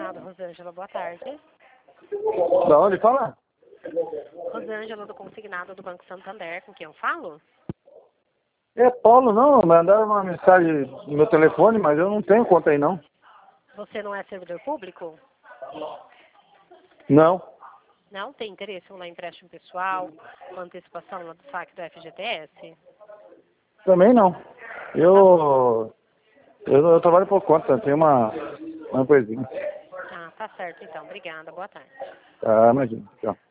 consignado, Rosângela, boa tarde. Da onde fala? Rosângela do consignado do Banco Santander, com quem eu falo? É Paulo, não. Mandaram uma mensagem no meu telefone, mas eu não tenho conta aí, não. Você não é servidor público? Não. Não tem interesse em um empréstimo pessoal, uma antecipação do saque do FGTS? Também não. Eu trabalho por conta, tenho uma empresinha. Ah, tá certo então. Obrigada. Boa tarde. Tá, imagina. Tchau.